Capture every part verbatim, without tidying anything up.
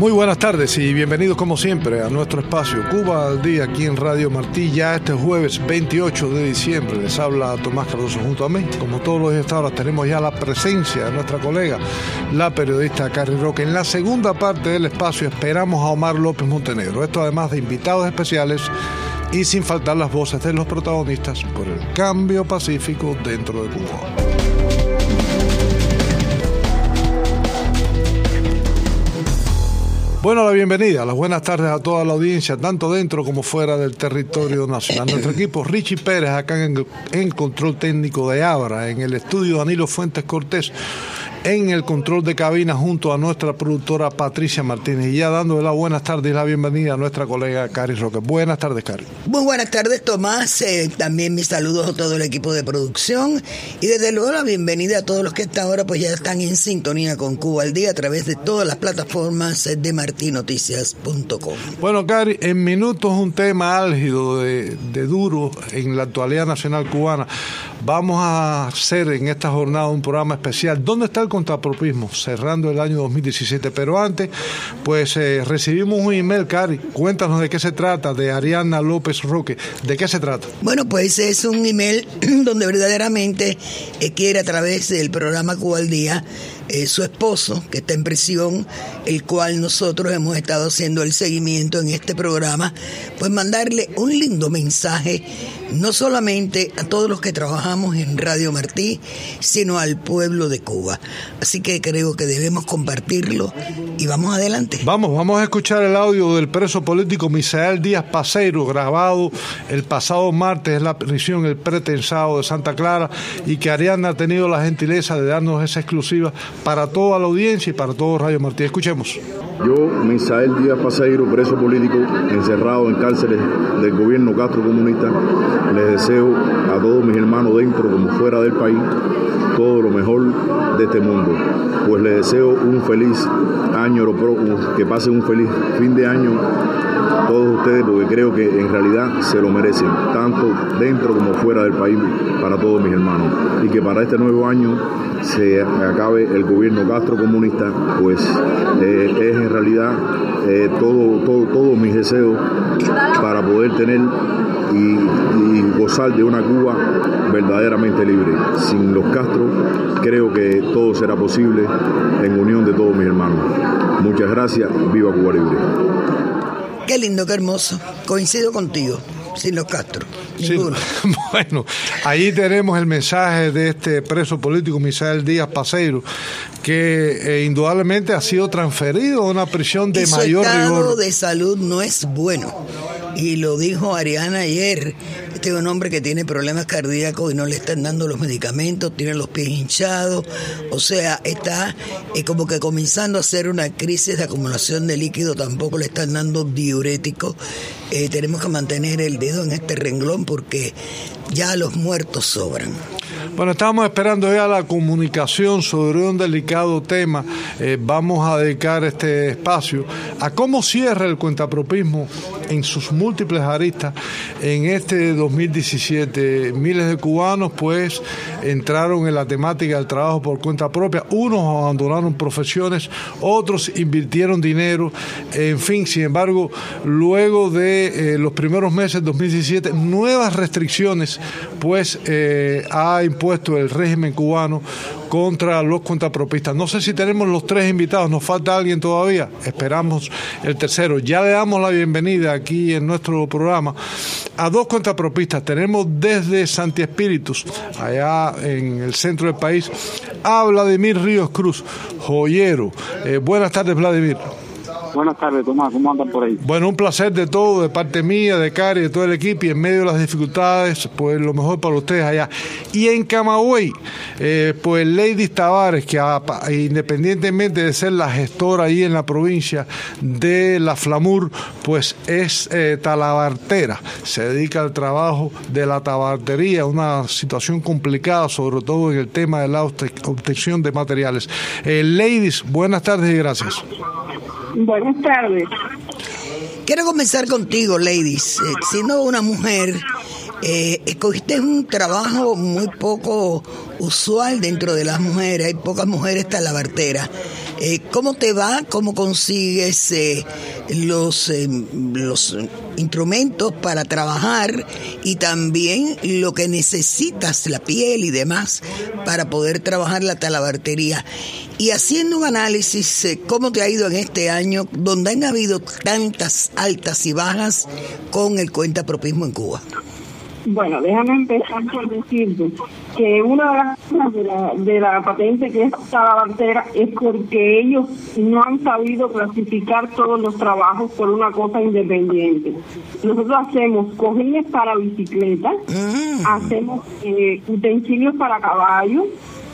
Muy buenas tardes y bienvenidos como siempre a nuestro espacio Cuba al Día aquí en Radio Martí. Ya este jueves veintiocho de diciembre les habla Tomás Cardoso junto a mí. Como todos los días ahora tenemos ya la presencia de nuestra colega, la periodista Cari Roque. En la segunda parte del espacio esperamos a Omar López Montenegro. Esto además de invitados especiales y sin faltar las voces de los protagonistas por el cambio pacífico dentro de Cuba. Bueno, la bienvenida, las buenas tardes a toda la audiencia, tanto dentro como fuera del territorio nacional. Nuestro equipo, Richie Pérez, acá en el en control técnico de Abra, en el estudio Danilo Fuentes Cortés, en el control de cabina junto a nuestra productora Patricia Martínez. Y ya dándole las buenas tardes y la bienvenida a nuestra colega Cari Roque. Buenas tardes, Cari. Muy buenas tardes, Tomás. Eh, también mis saludos a todo el equipo de producción y desde luego la bienvenida a todos los que hasta ahora pues ya están en sintonía con Cuba al Día a través de todas las plataformas de marti noticias punto com. Bueno, Cari, en minutos un tema álgido de, de duro en la actualidad nacional cubana. Vamos a hacer en esta jornada un programa especial. ¿Dónde está el contrapropismo? Cerrando el año dos mil diecisiete. Pero antes, pues eh, recibimos un email, Cari. Cuéntanos de qué se trata, de Ariana López Roque. ¿De qué se trata? Bueno, pues es un email donde verdaderamente eh, quiere a través del programa Cuba al Día Eh, su esposo, que está en prisión, el cual nosotros hemos estado haciendo el seguimiento en este programa, pues mandarle un lindo mensaje, no solamente a todos los que trabajamos en Radio Martí, sino al pueblo de Cuba. Así que creo que debemos compartirlo y vamos adelante. Vamos, vamos a escuchar el audio del preso político Misael Díaz Paseiro, grabado el pasado martes en la prisión El Pretensado de Santa Clara, y que Ariana ha tenido la gentileza de darnos esa exclusiva para toda la audiencia y para todo Radio Martí. Escuchemos. Yo, Misael Díaz Paseiro, preso político, encerrado en cárceles del gobierno Castro comunista, les deseo a todos mis hermanos dentro como fuera del país todo lo mejor de este mundo. Pues les deseo un feliz año, que pasen un feliz fin de año todos ustedes, porque creo que en realidad se lo merecen, tanto dentro como fuera del país, para todos mis hermanos. Y que para este nuevo año se acabe el gobierno Castro comunista, pues eh, es en realidad eh, todo, todo, todos mis deseos para poder tener y, y gozar de una Cuba verdaderamente libre. Sin los Castro, creo que todo será posible en unión de todos mis hermanos. Muchas gracias, viva Cuba libre. Qué lindo, qué hermoso. Coincido contigo. Sin los Castro, ninguno. Sí, bueno, ahí tenemos el mensaje de este preso político Misael Díaz Paseiro, que eh, indudablemente ha sido transferido a una prisión de y su mayor estado rigor. De salud no es bueno, y lo dijo Ariana ayer. Este es un hombre que tiene problemas cardíacos y no le están dando los medicamentos, tiene los pies hinchados, o sea, está eh, como que comenzando a hacer una crisis de acumulación de líquido, tampoco le están dando diuréticos. Eh, tenemos que mantener el dedo en este renglón porque ya los muertos sobran. Bueno, estamos esperando ya la comunicación sobre un delicado tema. Eh, vamos a dedicar este espacio a cómo cierra el cuentapropismo en sus múltiples aristas en este dos mil diecisiete. Miles de cubanos pues entraron en la temática del trabajo por cuenta propia. Unos abandonaron profesiones, otros invirtieron dinero, en fin. Sin embargo, luego de eh, los primeros meses de dos mil diecisiete, nuevas restricciones pues eh, ha impuesto el régimen cubano contra los cuentapropistas. No sé si tenemos los tres invitados, nos falta alguien todavía, esperamos el tercero. Ya le damos la bienvenida aquí en nuestro programa a dos cuentapropistas. Tenemos desde Santi Espíritus, allá en el centro del país, a Vladimir Ríos Cruz, joyero. Eh, buenas tardes, Vladimir. Buenas tardes, Tomás, ¿cómo andan por ahí? Bueno, un placer de todo, de parte mía, de Cari, de todo el equipo, y en medio de las dificultades, pues lo mejor para ustedes allá. Y en Camagüey, eh, pues Lady Tavares, que a, independientemente de ser la gestora ahí en la provincia de la Flamur, pues es eh, talabartera, se dedica al trabajo de la tabartería, una situación complicada, sobre todo en el tema de la obtención de materiales. Eh, ladies, buenas tardes y gracias. Buenas tardes. Quiero comenzar contigo, ladies. Eh, siendo una mujer Eh, escogiste un trabajo muy poco usual dentro de las mujeres, hay pocas mujeres talabarteras. Eh, ¿Cómo te va? ¿Cómo consigues eh, los, eh, los instrumentos para trabajar y también lo que necesitas, la piel y demás, para poder trabajar la talabartería? Y haciendo un análisis, eh, ¿cómo te ha ido en este año donde han habido tantas altas y bajas con el cuentapropismo en Cuba? Bueno, déjame empezar por decirte que una de las cosas de la, de la patente que es talabartera es porque ellos no han sabido clasificar todos los trabajos por una cosa independiente. Nosotros hacemos cojines para bicicleta, mm. hacemos eh, utensilios para caballos,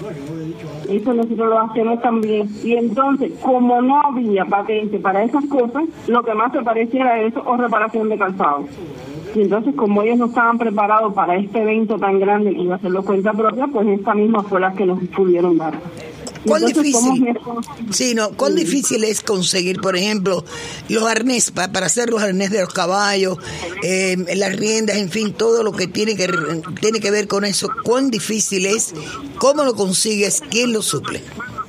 eso nosotros lo hacemos también. Y entonces, como no había patente para esas cosas, lo que más se parecía era eso o reparación de calzado. Y entonces, como ellos no estaban preparados para este evento tan grande que iba a ser la cuenta propia, pues esta misma fue la que nos pudieron dar. ¿Cuán difícil? Sí, no, ¿cuán sí. difícil es conseguir, por ejemplo, los arnés, para, para hacer los arnés de los caballos, eh, las riendas, en fin, todo lo que tiene que tiene que ver con eso? ¿Cuán difícil es? ¿Cómo lo consigues? ¿Quién lo suple?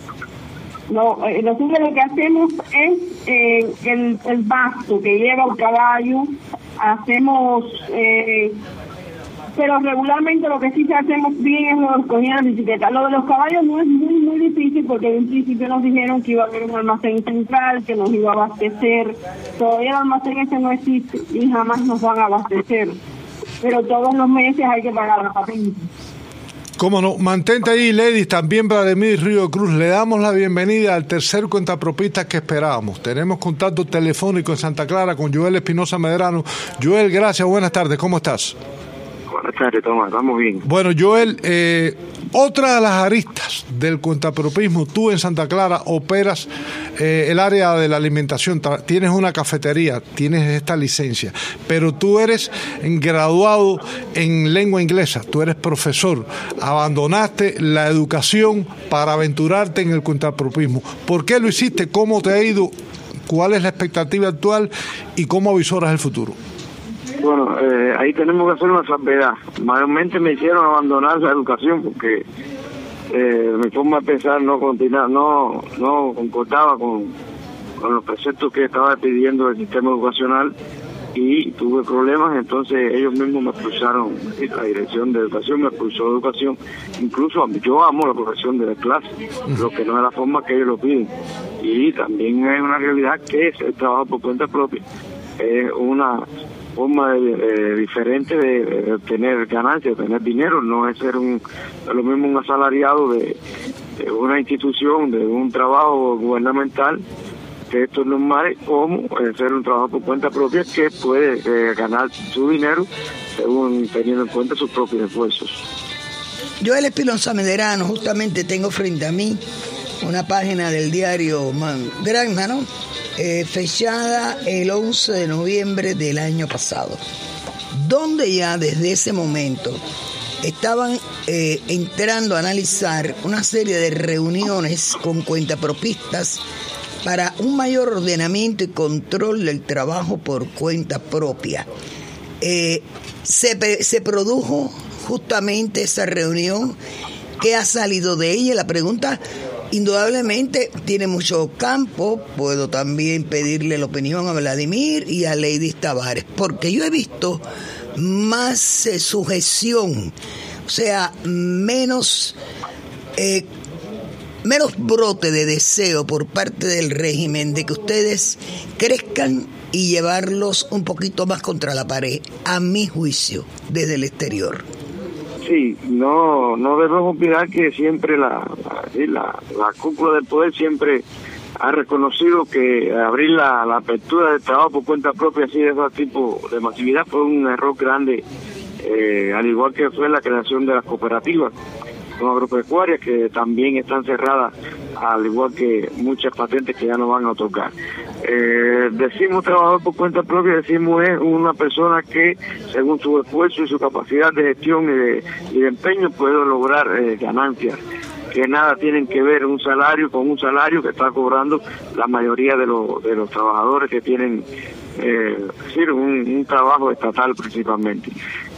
No, eh, nosotros lo que hacemos es eh, el, el basto que lleva el caballo, hacemos... Eh, pero regularmente lo que sí hacemos bien es los cojines de bicicleta. Lo de los caballos no es muy muy difícil porque en principio nos dijeron que iba a haber un almacén central que nos iba a abastecer. Todavía el almacén ese no existe y jamás nos van a abastecer, pero todos los meses hay que pagar la patente. Cómo no, mantente ahí, ladies, también Vladimir Río Cruz. Le damos la bienvenida al tercer cuentapropista que esperábamos. Tenemos contacto telefónico en Santa Clara con Joel Espinosa Medrano. Joel, gracias, buenas tardes, ¿cómo estás? Buenas tardes, Tomás, estamos bien. Bueno, Joel, eh, otra de las aristas del cuentapropismo, tú en Santa Clara operas eh, el área de la alimentación, tienes una cafetería, tienes esta licencia, pero tú eres graduado en lengua inglesa, tú eres profesor, abandonaste la educación para aventurarte en el cuentapropismo. ¿Por qué lo hiciste? ¿Cómo te ha ido? ¿Cuál es la expectativa actual y cómo avisoras el futuro? Bueno, eh, ahí tenemos que hacer una salvedad. Mayormente me hicieron abandonar la educación porque eh, mi forma de pensar no continua, no no concordaba con, con los preceptos que estaba pidiendo el sistema educacional y tuve problemas. Entonces ellos mismos me expulsaron, la dirección de educación me expulsó de educación. Incluso yo amo la profesión de la clase, lo que no es la forma que ellos lo piden. Y también hay una realidad que es el trabajo por cuenta propia. Es una forma de, eh, diferente de, de obtener ganancias, de tener dinero. No es ser un es lo mismo un asalariado de, de una institución, de un trabajo gubernamental, que esto es normal, como ser un trabajo por cuenta propia que puede eh, ganar su dinero según teniendo en cuenta sus propios esfuerzos. Joel Espinosa Medrano, justamente tengo frente a mí una página del diario Granma, ¿no? Eh, fechada el once de noviembre del año pasado, donde ya desde ese momento estaban eh, entrando a analizar una serie de reuniones con cuentapropistas para un mayor ordenamiento y control del trabajo por cuenta propia. Eh, se, se produjo justamente esa reunión. ¿Qué ha salido de ella? La pregunta indudablemente tiene mucho campo. Puedo también pedirle la opinión a Vladimir y a Lady Tavares, porque yo he visto más eh, sujeción, o sea, menos eh, menos brote de deseo por parte del régimen de que ustedes crezcan y llevarlos un poquito más contra la pared, a mi juicio, desde el exterior. Sí, no no debemos olvidar que siempre la, la, la, la cúpula del poder siempre ha reconocido que abrir la, la apertura del trabajo por cuenta propia así de ese tipo de masividad fue un error grande, eh, al igual que fue la creación de las cooperativas agropecuarias, que también están cerradas, al igual que muchas patentes que ya no van a otorgar. Eh, decimos trabajador por cuenta propia, decimos es una persona que según su esfuerzo y su capacidad de gestión y de, y de empeño puede lograr eh, ganancias que nada tienen que ver un salario con un salario que está cobrando la mayoría de los de los trabajadores que tienen eh, decir, un, un trabajo estatal principalmente.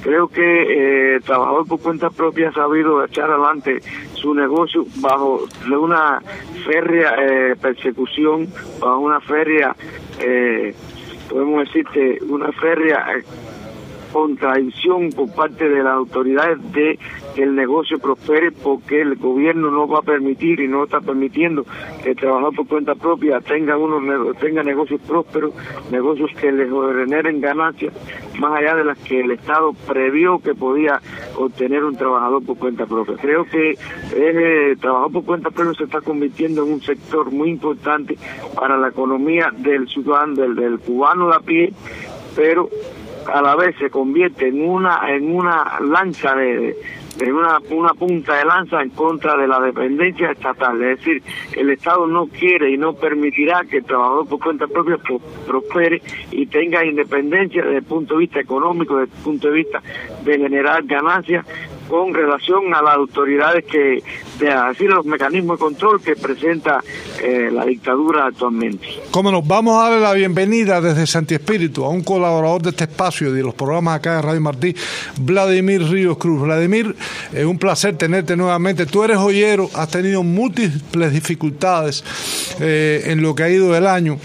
Creo que eh, el trabajador por cuenta propia ha sabido echar adelante su negocio bajo una férrea eh, persecución, bajo una férrea, eh, podemos decirte, una férrea eh, contradicción por parte de las autoridades de que el negocio prospere, porque el gobierno no va a permitir y no está permitiendo que el trabajador por cuenta propia tenga unos tenga negocios prósperos, negocios que les generen ganancias más allá de las que el Estado previó que podía obtener un trabajador por cuenta propia. Creo que el trabajador por cuenta propia se está convirtiendo en un sector muy importante para la economía del ciudadano, del, del cubano de a pie, pero a la vez se convierte en una en una lanza de, de una una punta de lanza en contra de la dependencia estatal. Es decir, el Estado no quiere y no permitirá que el trabajador por cuenta propia prospere y tenga independencia desde el punto de vista económico, desde el punto de vista de generar ganancias con relación a las autoridades que, de así los mecanismos de control que presenta eh, la dictadura actualmente. Cómo nos vamos a darle la bienvenida desde Santi Espíritu a un colaborador de este espacio y de los programas acá de Radio Martí, Vladimir Ríos Cruz. Vladimir, es un placer tenerte nuevamente. Tú eres joyero, has tenido múltiples dificultades eh, en lo que ha ido del año.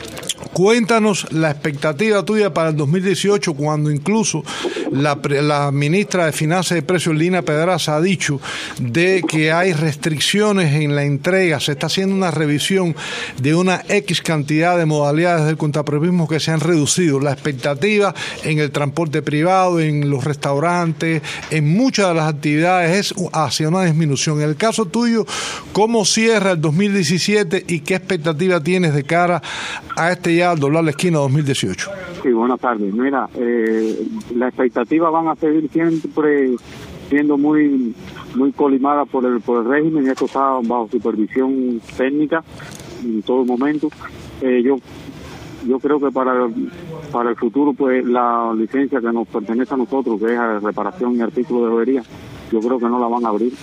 Cuéntanos la expectativa tuya para el dos mil dieciocho, cuando incluso la, la ministra de Finanzas y Precios, Lina Pedraza, ha dicho de que hay restricciones en la entrega. Se está haciendo una revisión de una X cantidad de modalidades del contrapropismo que se han reducido. La expectativa en el transporte privado, en los restaurantes, en muchas de las actividades es hacia una disminución. En el caso tuyo, ¿cómo cierra el dos mil diecisiete y qué expectativa tienes de cara a este ya al doblar la esquina dos mil dieciocho? Sí, buenas tardes. Mira, eh, las expectativas van a seguir siempre siendo muy muy colimadas por el por el régimen. Esto está bajo supervisión técnica en todo momento. Eh, yo yo creo que para para el futuro, pues la licencia que nos pertenece a nosotros, que es a reparación y artículo de joyería, yo creo que no la van a abrir,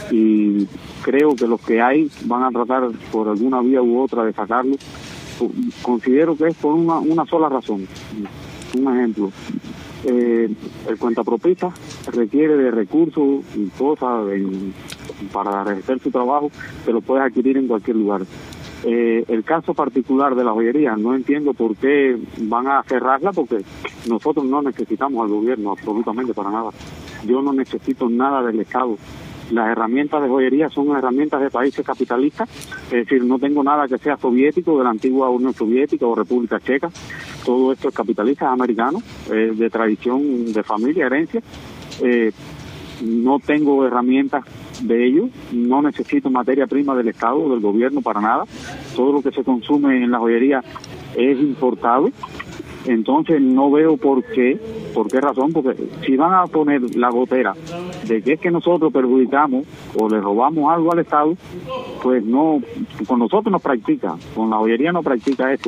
y creo que los que hay van a tratar por alguna vía u otra de sacarlo. Considero que es por una una sola razón. Un ejemplo, eh, el cuentapropista requiere de recursos y cosas en, para ejercer su trabajo, que lo puedes adquirir en cualquier lugar. Eh, el caso particular de la joyería, no entiendo por qué van a cerrarla, porque nosotros no necesitamos al gobierno absolutamente para nada. Yo no necesito nada del Estado. Las herramientas de joyería son herramientas de países capitalistas, es decir, no tengo nada que sea soviético, de la antigua Unión Soviética o República Checa. Todo esto es capitalista, es americano, eh, de tradición, de familia, herencia. Eh, no tengo herramientas de ellos, no necesito materia prima del Estado o del gobierno para nada. Todo lo que se consume en la joyería es importado. Entonces no veo por qué, por qué razón, porque si van a poner la gotera de que es que nosotros perjudicamos o le robamos algo al Estado, pues no, con nosotros no practica, con la joyería no practica eso,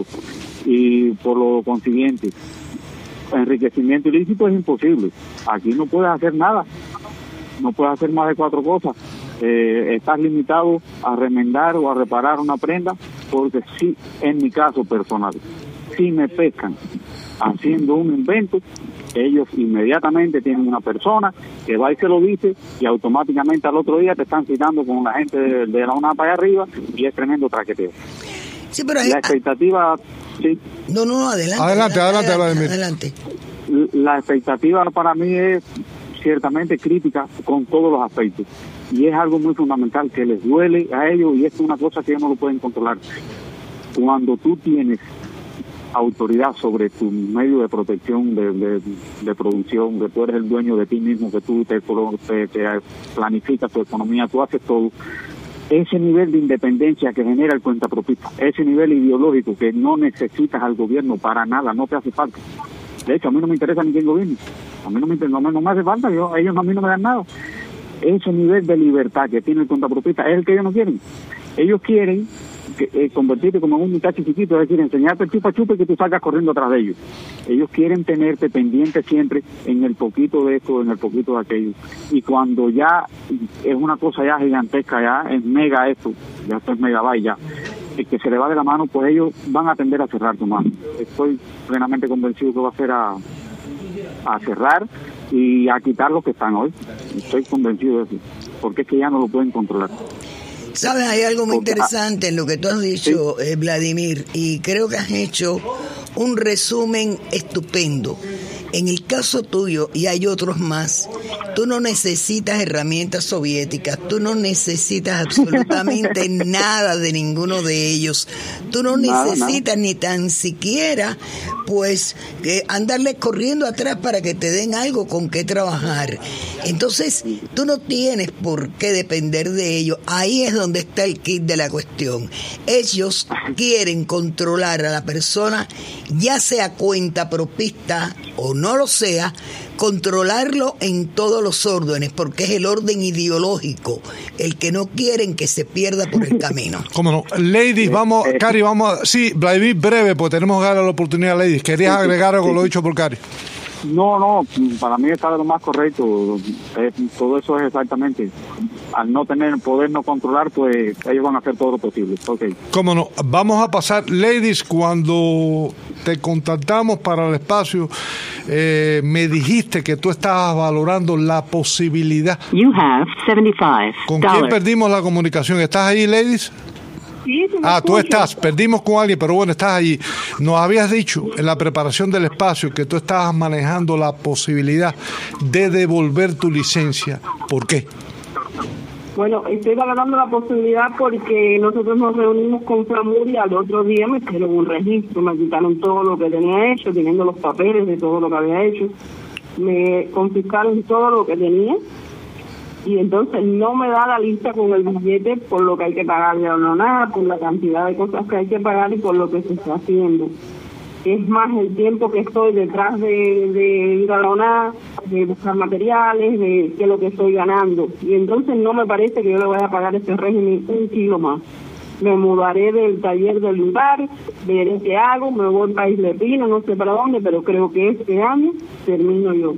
y por lo consiguiente, enriquecimiento ilícito es imposible. Aquí no puedes hacer nada, no puedes hacer más de cuatro cosas. Eh, estás limitado a remendar o a reparar una prenda, porque sí, en mi caso personal, si me pescan haciendo un invento, ellos inmediatamente tienen una persona que va y se lo dice, y automáticamente al otro día te están citando con la gente de, de la U N A P allá arriba, y es tremendo traqueteo. Sí, pero hay, la expectativa, sí. No, no, adelante. Adelante, adelante, adelante. adelante. La expectativa para mí es ciertamente crítica con todos los aspectos, y es algo muy fundamental que les duele a ellos, y esto es una cosa que ellos no lo pueden controlar. Cuando tú tienes autoridad sobre tu medio de protección, de, de, de producción, que tú eres el dueño de ti mismo, que tú te, te, te planificas tu economía, tú haces todo, ese nivel de independencia que genera el cuentapropista, ese nivel ideológico que no necesitas al gobierno para nada, no te hace falta. De hecho, a mí no me interesa ni quién gobierne, a mí no me, no me, no me hace falta, yo, ellos a mí no me dan nada. Ese nivel de libertad que tiene el cuentapropista es el que ellos no quieren. Ellos quieren que, eh, convertirte como en un muchacho chiquito, es decir, enseñarte el chupa chupa y que tú salgas corriendo atrás de ellos. Ellos quieren tenerte pendiente siempre en el poquito de esto, en el poquito de aquello. Y cuando ya es una cosa ya gigantesca, ya es mega esto, ya esto es megabyte ya, el que se le va de la mano, pues ellos van a tender a cerrar tu mano. Estoy plenamente convencido que va a ser a, a cerrar, y a quitar los que están hoy. Estoy convencido de eso, porque es que ya no lo pueden controlar. ¿Sabes? Hay algo muy interesante en lo que tú has dicho, ¿sí? eh, Vladimir, y creo que has hecho un resumen estupendo. En el caso tuyo, y hay otros más, tú no necesitas herramientas soviéticas, tú no necesitas absolutamente nada de ninguno de ellos, tú no nada, necesitas nada. Ni tan siquiera, pues, eh, andarles corriendo atrás para que te den algo con qué trabajar. Entonces, tú no tienes por qué depender de ellos. Ahí es donde está el kit de la cuestión. Ellos quieren controlar a la persona, ya sea cuentapropista o no lo sea, controlarlo en todos los órdenes, porque es el orden ideológico el que no quieren que se pierda por el camino. ¿Cómo no? Ladies, vamos, Cari, vamos a... Sí, Vladimir, breve, porque tenemos que dar la oportunidad, Ladies. ¿Querías sí, agregar algo sí. lo dicho por Cari? No, no, para mí está de lo más correcto. Eh, todo eso es exactamente. Al no tener poder no controlar, pues ellos van a hacer todo lo posible. Okay. Cómo no. Vamos a pasar, Ladies, cuando te contactamos para el espacio, eh, me dijiste que tú estabas valorando la posibilidad. You have setenta y cinco ¿Con quién perdimos la comunicación? ¿Estás ahí, Ladies? Sí, ah, tú estás, perdimos con alguien, pero bueno, estás allí. Nos habías dicho en la preparación del espacio que tú estabas manejando la posibilidad de devolver tu licencia. ¿Por qué? Bueno, estoy valorando la posibilidad porque nosotros nos reunimos con Flamur y al otro día me hicieron un registro, me quitaron todo lo que tenía hecho, teniendo los papeles de todo lo que había hecho, me confiscaron todo lo que tenía. Y entonces no me da la lista con el billete por lo que hay que pagarle a la ONA, por la cantidad de cosas que hay que pagar y por lo que se está haciendo. Es más el tiempo que estoy detrás de, de ir a la ONA, de buscar materiales, de que lo que estoy ganando. Y entonces no me parece que yo le vaya a pagar este régimen un kilo más. Me mudaré del taller del lugar, veré qué hago, me voy para Isla Pino, no sé para dónde, pero creo que este año termino yo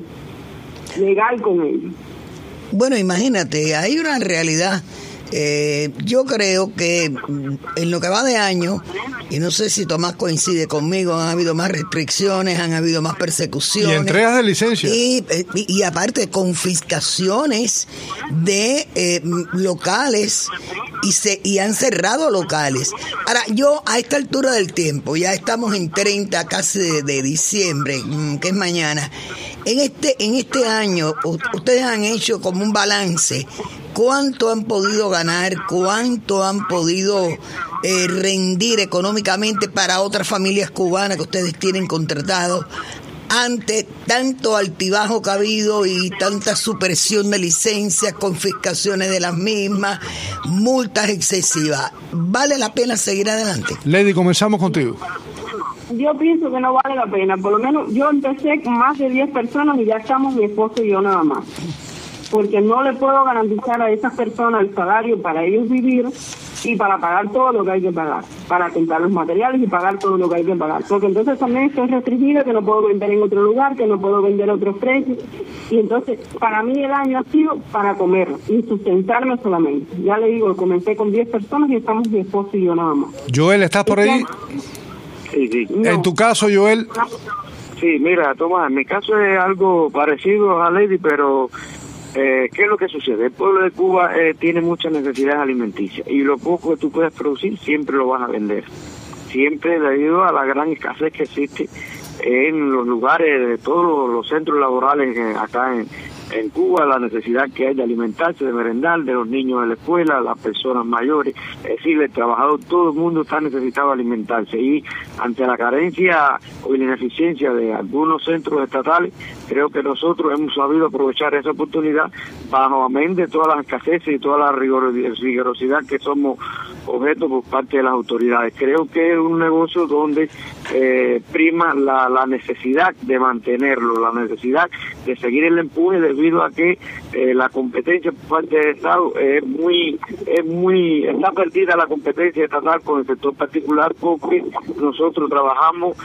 legal con ellos. Bueno, imagínate, hay una realidad. Eh, yo creo que en lo que va de año, y no sé si Tomás coincide conmigo, han habido más restricciones, han habido más persecuciones. Y entregas de licencia. Y, y, y aparte, confiscaciones de eh, locales y, se, y han cerrado locales. Ahora, yo a esta altura del tiempo, ya estamos en treinta casi de, de diciembre, que es mañana. En este, en este año, ustedes han hecho como un balance. ¿Cuánto han podido ganar? ¿Cuánto han podido eh, rendir económicamente para otras familias cubanas que ustedes tienen contratados ante tanto altibajo que ha habido y tanta supresión de licencias, confiscaciones de las mismas, multas excesivas? ¿Vale la pena seguir adelante? Lady, comenzamos contigo. Yo pienso que no vale la pena. Por lo menos yo empecé con más de diez personas y ya estamos mi esposo y yo nada más. Porque no le puedo garantizar a esas personas el salario para ellos vivir y para pagar todo lo que hay que pagar, para comprar los materiales y pagar todo lo que hay que pagar. Porque entonces también estoy restringida, que no puedo vender en otro lugar, que no puedo vender a otros precios. Y entonces, para mí el año ha sido para comer y sustentarme solamente. Ya le digo, comencé con diez personas y estamos mi esposo y yo nada más. Joel, ¿estás por ahí? Sí, sí. No. En tu caso, Joel. Sí, mira, Tomás, en mi caso es algo parecido a Lady, pero eh, ¿qué es lo que sucede? El pueblo de Cuba eh, tiene muchas necesidades alimenticias y lo poco que tú puedes producir siempre lo vas a vender. Siempre debido a la gran escasez que existe en los lugares de todos los centros laborales eh, acá en, en Cuba, la necesidad que hay de alimentarse, de merendar, de los niños de la escuela, las personas mayores, es decir, el trabajador, todo el mundo está necesitado de alimentarse y ante la carencia o la ineficiencia de algunos centros estatales, creo que nosotros hemos sabido aprovechar esa oportunidad bajo amén de todas las escaseces y toda la rigurosidad que somos objeto por parte de las autoridades. Creo que es un negocio donde eh, prima la, la necesidad de mantenerlo, la necesidad de seguir el empuje debido a que eh, la competencia por parte del Estado es muy, es muy, está perdida la competencia estatal con el sector particular porque nosotros trabajamos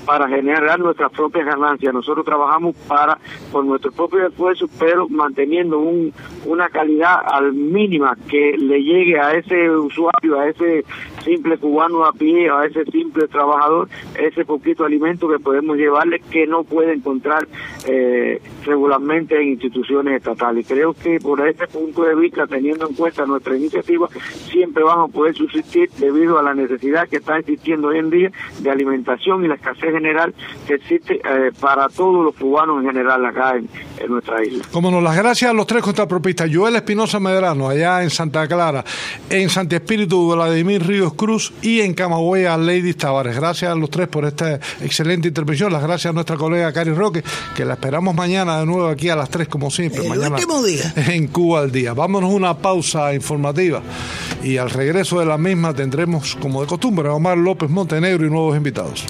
para generar nuestras propias ganancias. Nosotros trabajamos para por nuestro propio esfuerzo, pero manteniendo un, una calidad al mínima que le llegue a ese usuario, a ese simple cubano a pie, a ese simple trabajador, ese poquito alimento que podemos llevarle que no puede encontrar eh, regularmente en instituciones estatales. Creo que por este punto de vista, teniendo en cuenta nuestra iniciativa, siempre vamos a poder subsistir debido a la necesidad que está existiendo hoy en día de alimentación y la escasez general que existe eh, para todos los cubanos en general acá en, en nuestra isla. Como no, las gracias a los tres contrapropistas, Joel Espinosa Medrano, allá en Santa Clara, en Santi Espíritu, Vladimir Ríos Cruz, y en Camagüey a Lady Tavares. Gracias a los tres por esta excelente intervención. Las gracias a nuestra colega Cari Roque, que la esperamos mañana de nuevo aquí a las tres, como siempre. El mañana último día. En Cuba al Día. Vámonos a una pausa informativa y al regreso de la misma tendremos, como de costumbre, a Omar López Montenegro y nuevos invitados.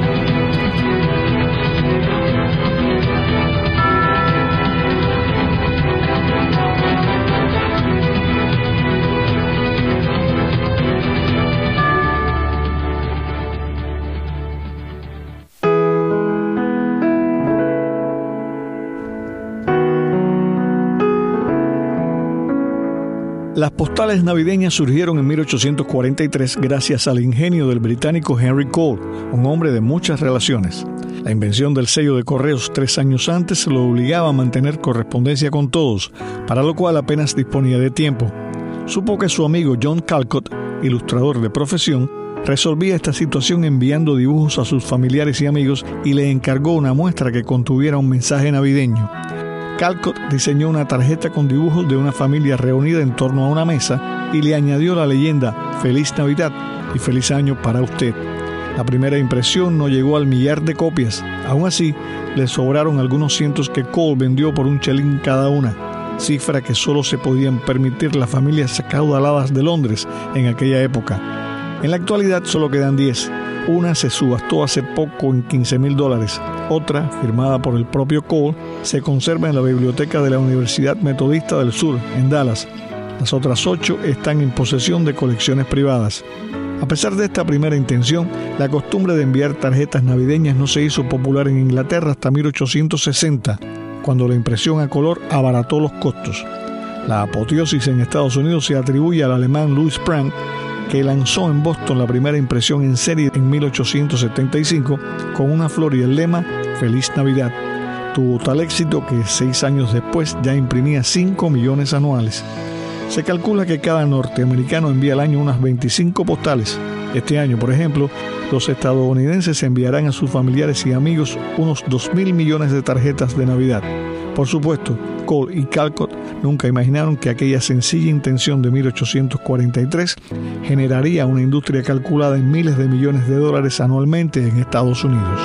Las postales navideñas surgieron en mil ochocientos cuarenta y tres gracias al ingenio del británico Henry Cole, un hombre de muchas relaciones. La invención del sello de correos tres años antes lo obligaba a mantener correspondencia con todos, para lo cual apenas disponía de tiempo. Supo que su amigo John Callcott, ilustrador de profesión, resolvía esta situación enviando dibujos a sus familiares y amigos y le encargó una muestra que contuviera un mensaje navideño. Callcott diseñó una tarjeta con dibujos de una familia reunida en torno a una mesa y le añadió la leyenda «Feliz Navidad y feliz año para usted». La primera impresión no llegó al millar de copias. Aún así, le sobraron algunos cientos que Cole vendió por un chelín cada una, cifra que solo se podían permitir las familias acaudaladas de Londres en aquella época. En la actualidad solo quedan diez. Una se subastó hace poco en quince mil dólares. Otra, firmada por el propio Cole, se conserva en la biblioteca de la Universidad Metodista del Sur, en Dallas. Las otras ocho están en posesión de colecciones privadas. A pesar de esta primera intención, la costumbre de enviar tarjetas navideñas no se hizo popular en Inglaterra hasta mil ochocientos sesenta, cuando la impresión a color abarató los costos. La apoteosis en Estados Unidos se atribuye al alemán Louis Prang, que lanzó en Boston la primera impresión en serie en mil ochocientos setenta y cinco con una flor y el lema «Feliz Navidad». Tuvo tal éxito que seis años después ya imprimía cinco millones anuales. Se calcula que cada norteamericano envía al año unas veinticinco postales. Este año, por ejemplo, los estadounidenses enviarán a sus familiares y amigos unos dos mil millones de tarjetas de Navidad. Por supuesto, Cole y Callcott nunca imaginaron que aquella sencilla intención de mil ochocientos cuarenta y tres generaría una industria calculada en miles de millones de dólares anualmente en Estados Unidos.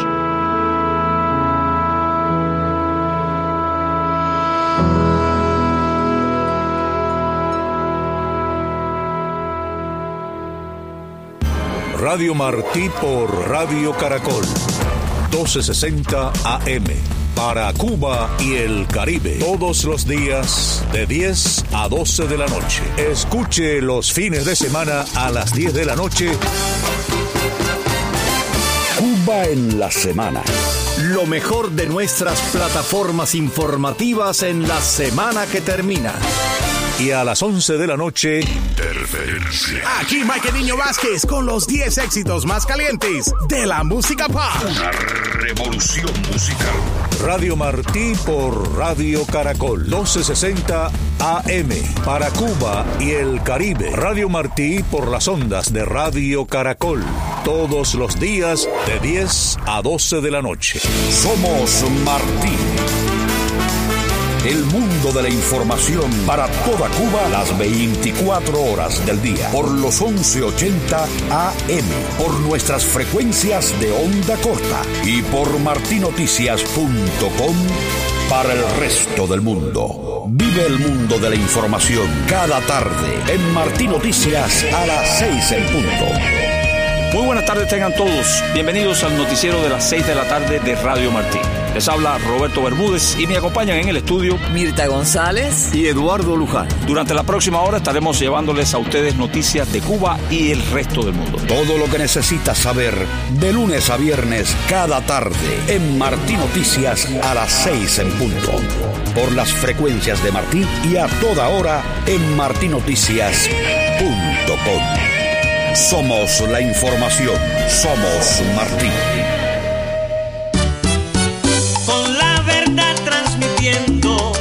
Radio Martí por Radio Caracol, doce sesenta A M. Para Cuba y el Caribe, todos los días de diez a doce de la noche. Escuche los fines de semana a las diez de la noche. Cuba en la semana. Lo mejor de nuestras plataformas informativas en la semana que termina. Y a las once de la noche, Interferencia. Aquí Mike Niño Vázquez con los diez éxitos más calientes de la música pop. Una revolución musical. Radio Martí por Radio Caracol, doce sesenta A M. Para Cuba y el Caribe. Radio Martí por las ondas de Radio Caracol. Todos los días de diez a doce de la noche. Somos Martí. El mundo de la información para toda Cuba las veinticuatro horas del día. Por los once ochenta A M. Por nuestras frecuencias de onda corta. Y por martinoticias punto com para el resto del mundo. Vive el mundo de la información cada tarde en Martí Noticias a las seis en punto. Muy buenas tardes tengan todos. Bienvenidos al noticiero de las seis de la tarde de Radio Martí. Les habla Roberto Bermúdez y me acompañan en el estudio Mirta González y Eduardo Luján. Durante la próxima hora estaremos llevándoles a ustedes noticias de Cuba y el resto del mundo. Todo lo que necesitas saber de lunes a viernes cada tarde en Martí Noticias a las seis en punto. Por las frecuencias de Martí y a toda hora en martí noticias punto com. Somos la información. Somos Martí. Con la verdad transmitiendo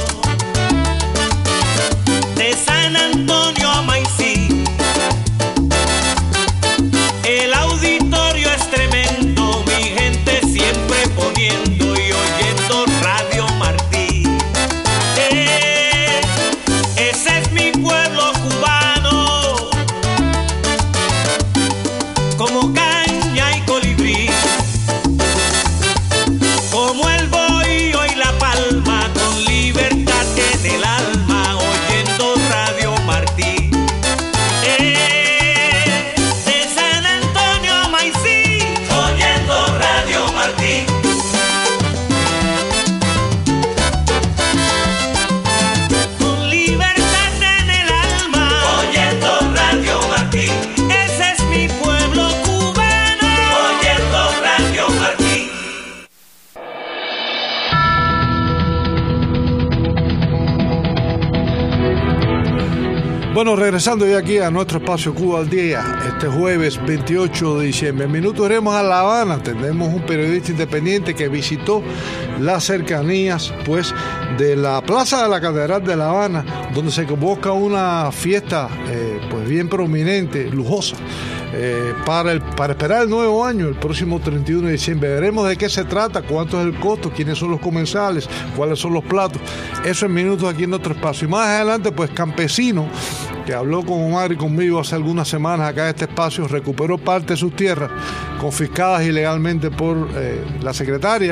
de San Antonio a Maicí. El auditorio es tremendo, mi gente siempre poniendo y oyendo Radio Martí. Eh, ese es mi pueblo cubano, como caña y colibrí, como el bohío y la palma, con libertad en el alma, oyendo Radio Martí. Eh, de San Antonio a Maicí, oyendo Radio Martí. Con libertad en el alma, oyendo Radio Martí. Ese es mi pueblo cubano, oyendo Radio Martí. Bueno, regresando ya aquí a nuestro espacio Cuba al Día, este jueves veintiocho de diciembre. En minutos iremos a La Habana. Tendremos un periodista independiente que visitó las cercanías pues de la Plaza de la Catedral de La Habana, donde se convoca una fiesta eh, pues bien prominente, lujosa, eh, para, el, para esperar el nuevo año, el próximo treinta y uno de diciembre. Veremos de qué se trata, cuánto es el costo, quiénes son los comensales, cuáles son los platos. Eso en minutos aquí en nuestro espacio. Y más adelante, pues Campesino, que habló con Omar y conmigo hace algunas semanas acá en este espacio, recuperó parte de sus tierras confiscadas ilegalmente por eh, la secretaria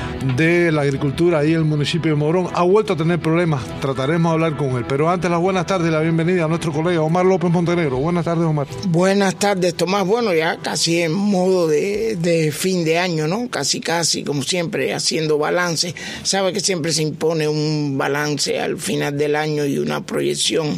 de la Agricultura ahí en el municipio de Morón. Ha vuelto a tener problemas, trataremos de hablar con él. Pero antes, las buenas tardes y la bienvenida a nuestro colega Omar López Montenegro. Buenas tardes, Omar. Buenas tardes, Tomás. Bueno, ya casi en modo de, de fin de año, ¿no? Casi, casi, como siempre, haciendo balance. Sabe que siempre se impone un balance al final del año y una proyección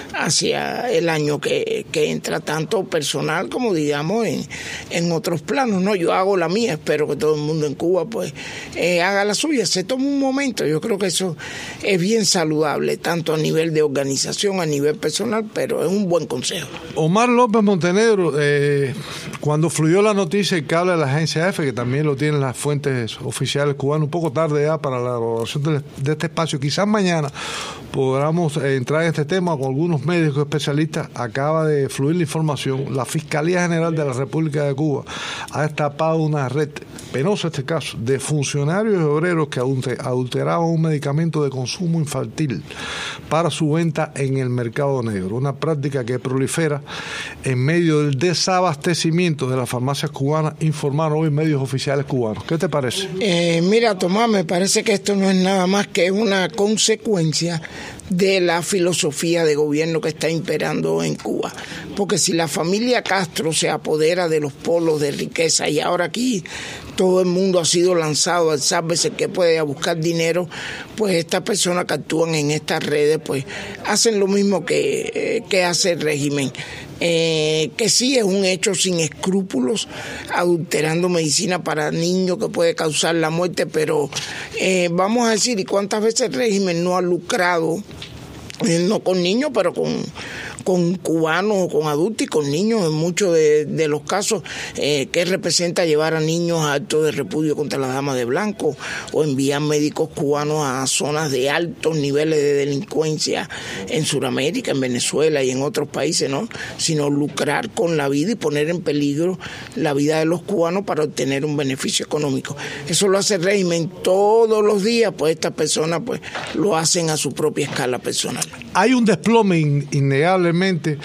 hacia el año que, que entra, tanto personal como, digamos, en, en otros planos, ¿no? Yo hago la mía, espero que todo el mundo en Cuba, pues, eh, haga la suya, se toma un momento. Yo creo que eso es bien saludable, tanto a nivel de organización, a nivel personal, pero es un buen consejo. Omar López Montenegro, eh, cuando fluyó la noticia y que habla de la agencia F, que también lo tienen las fuentes oficiales cubanas, un poco tarde ya para la elaboración de, de este espacio, quizás mañana podamos eh, entrar en este tema con algunos médicos especialistas. Acaba de fluir la información, la Fiscalía General de la República de Cuba ha destapado una red, penosa este caso, de funcionarios y obreros que adulteraban un medicamento de consumo infantil para su venta en el mercado negro, una práctica que prolifera en medio del desabastecimiento de las farmacias cubanas, informaron hoy medios oficiales cubanos. ¿Qué te parece? Eh, mira, Tomás, me parece que esto no es nada más que una consecuencia de la filosofía de gobierno que está imperando en Cuba. Porque si la familia Castro se apodera de los polos de riqueza y ahora aquí todo el mundo ha sido lanzado al sálvese que puede a buscar dinero, pues estas personas que actúan en estas redes pues hacen lo mismo que, que hace el régimen. Eh, que sí es un hecho sin escrúpulos, adulterando medicina para niños que puede causar la muerte, pero eh, vamos a decir, ¿y cuántas veces el régimen no ha lucrado, eh, no con niños, pero con con cubanos, con adultos y con niños en muchos de, de los casos, eh, que representa llevar a niños a actos de repudio contra la dama de blanco o enviar médicos cubanos a zonas de altos niveles de delincuencia en Sudamérica, en Venezuela y en otros países, ¿no? Sino lucrar con la vida y poner en peligro la vida de los cubanos para obtener un beneficio económico. Eso lo hace el régimen todos los días, pues estas personas pues lo hacen a su propia escala personal. Hay un desplome in- innegable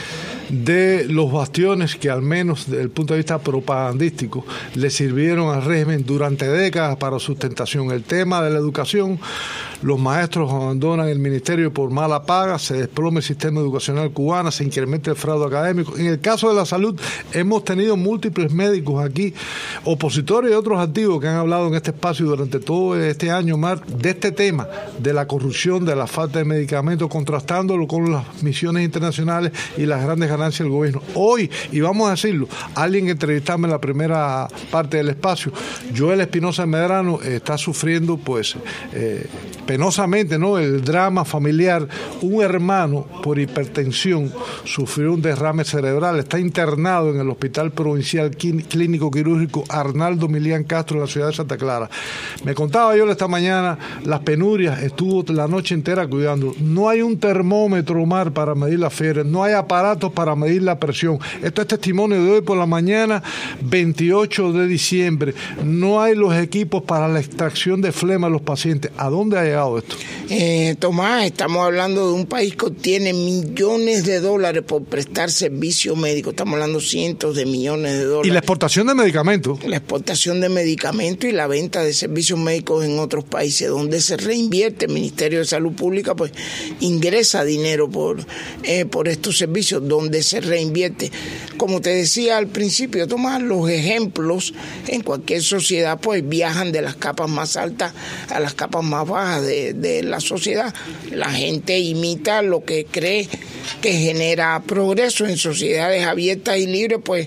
de los bastiones que, al menos desde el punto de vista propagandístico, le sirvieron al régimen durante décadas para sustentación. El tema de la educación los maestros abandonan el ministerio por mala paga, se desploma el sistema educacional cubano, se incrementa el fraude académico. En el caso de la salud, hemos tenido múltiples médicos aquí, opositores y otros activos que han hablado en este espacio durante todo este año, Mar, de este tema, de la corrupción, de la falta de medicamentos, contrastándolo con las misiones internacionales y las grandes ganancias del gobierno. Hoy, y vamos a decirlo, alguien que entrevistarme en la primera parte del espacio, Joel Espinosa Medrano, está sufriendo pues eh, penosamente, ¿no?, el drama familiar. Un hermano por hipertensión sufrió un derrame cerebral, está internado en el Hospital Provincial Clínico Quirúrgico Arnaldo Milián Castro en la ciudad de Santa Clara. Me contaba yo esta mañana las penurias, estuvo la noche entera cuidando. No hay un termómetro, Omar, para medir la fiebre, no hay aparatos para medir la presión. Esto es testimonio de hoy por la mañana, veintiocho de diciembre. No hay los equipos para la extracción de flema de los pacientes. ¿A dónde ha llegado esto? Eh, Tomás, estamos hablando de un país que tiene millones de dólares por prestar servicios médicos. Estamos hablando de cientos de millones de dólares. Y la exportación de medicamentos. La exportación de medicamentos y la venta de servicios médicos en otros países donde se reinvierte. El Ministerio de Salud Pública pues ingresa dinero por, eh, por estos servicios donde se reinvierte. Como te decía al principio, Tomás, los ejemplos en cualquier sociedad pues viajan de las capas más altas a las capas más bajas de, de la sociedad. La gente imita lo que cree que genera progreso. En sociedades abiertas y libres pues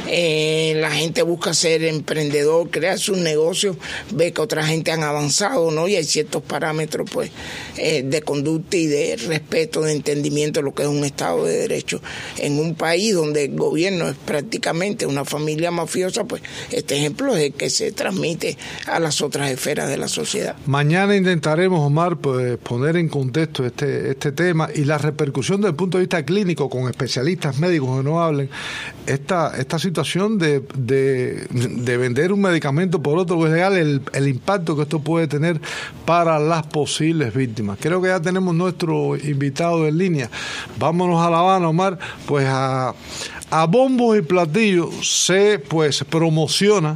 eh, la gente busca ser emprendedor, crear sus negocios, ve que otra gente han avanzado, ¿no? Y hay ciertos parámetros pues eh, de conducta y de respeto, de entendimiento de lo que es un Estado de Derecho. En un país donde el gobierno es prácticamente una familia mafiosa, pues este ejemplo es el que se transmite a las otras esferas de la sociedad. Mañana intentaremos, Omar, pues, poner en contexto este, este tema y la repercusión desde el punto de vista clínico con especialistas médicos que no hablen, esta, esta situación de, de, de vender un medicamento por otro que es legal, el, el impacto que esto puede tener para las posibles víctimas. Creo que ya tenemos nuestro invitado en línea. Vámonos a La Habana, Omar, pues a, a bombos y platillos se pues promociona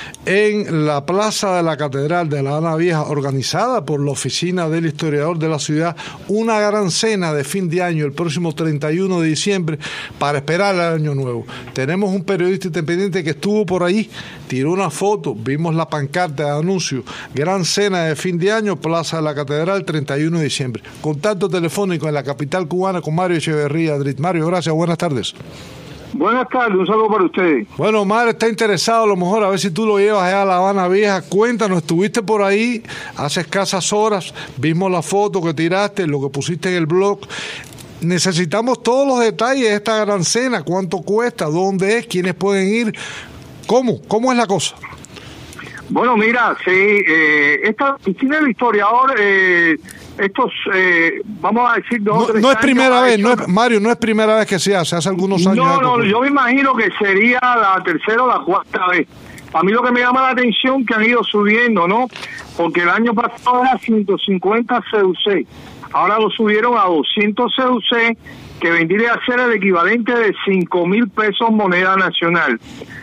en la Plaza de la Catedral de La Habana Vieja, organizada por la Oficina del Historiador de la Ciudad, una gran cena de fin de año el próximo treinta y uno de diciembre para esperar el año nuevo. Tenemos un periodista independiente que estuvo por allí, tiró una foto, vimos la pancarta de anuncio, gran cena de fin de año, Plaza de la Catedral, treinta y uno de diciembre. Contacto telefónico en la capital cubana con Mario Echeverría Adrit. Mario, gracias, buenas tardes. Buenas tardes, un saludo para ustedes. Bueno, Omar está interesado a lo mejor a ver si tú lo llevas allá a La Habana Vieja. Cuéntanos, estuviste por ahí hace escasas horas, vimos la foto que tiraste, lo que pusiste en el blog. Necesitamos todos los detalles de esta gran cena, cuánto cuesta, dónde es, quiénes pueden ir, cómo, cómo es la cosa. Bueno, mira, sí, eh, esta oficina del historiador, eh, estos, eh, vamos a decir, dos no, no es primera vez, no es, Mario, no es primera vez que se hace, hace algunos años. No, no, yo me imagino que sería la tercera o la cuarta vez. A mí lo que me llama la atención que han ido subiendo, ¿no? Porque el año pasado era ciento cincuenta C U C, ahora lo subieron a doscientos C U C, que vendría a ser el equivalente de cinco mil pesos moneda nacional.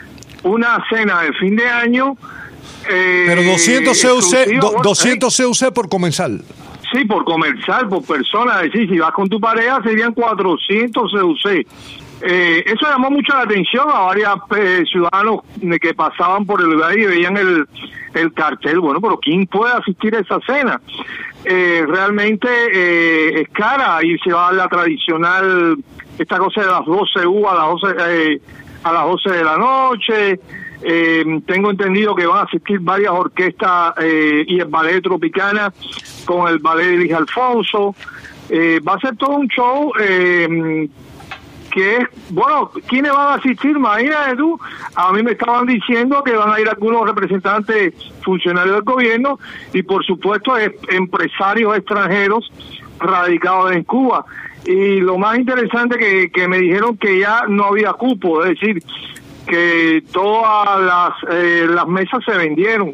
Una cena de fin de año. Eh, Pero doscientos C U C, do, doscientos C U C por comensal. Sí, por comensal, por persona. Es decir, si vas con tu pareja serían cuatrocientos C U C. Eh, eso llamó mucho la atención a varios eh, ciudadanos que pasaban por el lugar y veían el, el cartel. Bueno, pero ¿quién puede asistir a esa cena? Eh, realmente eh, es cara y se va a la tradicional, esta cosa de las doce uvas a las doce, eh, a las doce de la noche. Eh, tengo entendido que van a asistir varias orquestas eh, y el ballet Tropicana con el ballet de Luis Alfonso. Eh, va a ser todo un show eh, que es, bueno, ¿quiénes van a asistir? Imagínate tú, a mí me estaban diciendo que van a ir algunos representantes funcionarios del gobierno y por supuesto es, empresarios extranjeros radicados en Cuba. Y lo más interesante que, que me dijeron que ya no había cupo, es decir, que todas las eh, las mesas se vendieron.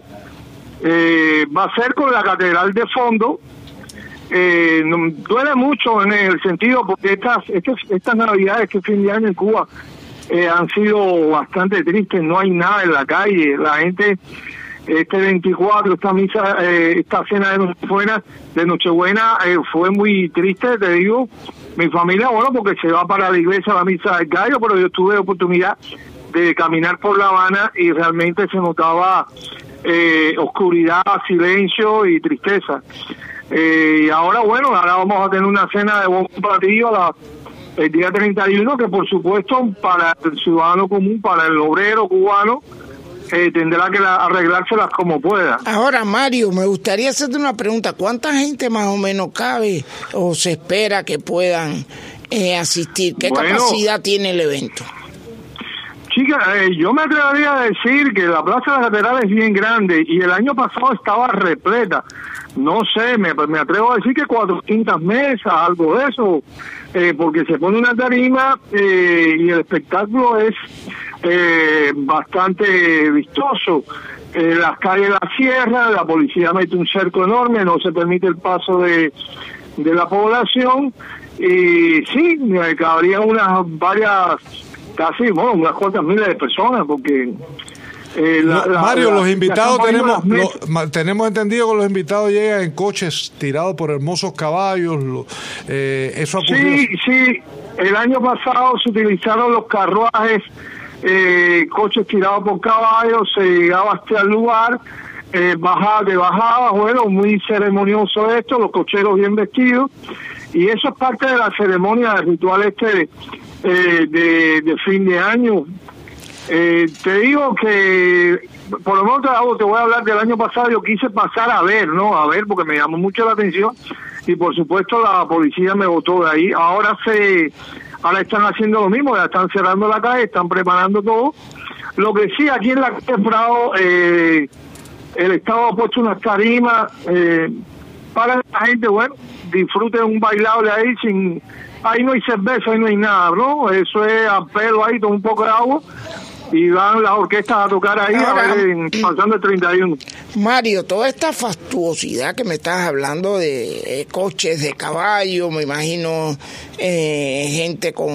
Eh, va a ser con la catedral de fondo. Eh, no, duele mucho en el sentido porque estas estas, estas navidades, este fin de año en Cuba eh, han sido bastante tristes. No hay nada en la calle, la gente este veinticuatro, esta misa, eh, esta cena de Nochebuena, de Nochebuena eh, fue muy triste, te digo. Mi familia, bueno, porque se va para la iglesia, la misa del gallo, pero yo tuve oportunidad de caminar por La Habana y realmente se notaba eh, oscuridad, silencio y tristeza. Eh, y ahora, bueno, ahora vamos a tener una cena de bombo platillo a la, el día treinta y uno, que por supuesto para el ciudadano común, para el obrero cubano, eh, tendrá que la, arreglárselas como pueda. Ahora, Mario, me gustaría hacerte una pregunta. ¿Cuánta gente más o menos cabe o se espera que puedan eh, asistir? ¿Qué bueno, capacidad tiene el evento? Chica, eh, yo me atrevería a decir que la Plaza de la Catedral es bien grande y el año pasado estaba repleta. No sé, me, me atrevo a decir que cuatrocientas mesas, algo de eso, eh, porque se pone una tarima eh, y el espectáculo es eh, bastante vistoso. Eh, las calles las cierran, la policía mete un cerco enorme, no se permite el paso de, de la población y sí, me cabrían unas varias... casi, bueno, unas cuantas miles de personas, porque... Eh, la, no, Mario, la, los invitados la tenemos lo, tenemos entendido que los invitados llegan en coches tirados por hermosos caballos, lo, eh, eso ha ocurrido. Sí, sí, el año pasado se utilizaron los carruajes, eh, coches tirados por caballos, se llegaba hasta el lugar, eh, bajaba, de bajaba, bueno, muy ceremonioso esto, los cocheros bien vestidos, y eso es parte de la ceremonia del ritual este eh, de, de fin de año. Eh, te digo que, por lo menos te voy a hablar del año pasado, yo quise pasar a ver, ¿no? A ver, porque me llamó mucho la atención y por supuesto la policía me botó de ahí. Ahora se, ahora están haciendo lo mismo, ya están cerrando la calle, están preparando todo. Lo que sí, aquí en la calle Prado, eh, el Estado ha puesto unas tarimas eh, para que la gente, bueno, disfrute un bailable ahí sin... Ahí no hay cerveza, ahí no hay nada, ¿no? Eso es a pelo ahí, con un poco de agua. Y van las orquestas a tocar ahí, ahora, a ver, pasando el treinta y uno. Mario, toda esta fastuosidad que me estás hablando de eh, coches de caballo, me imagino eh, gente con,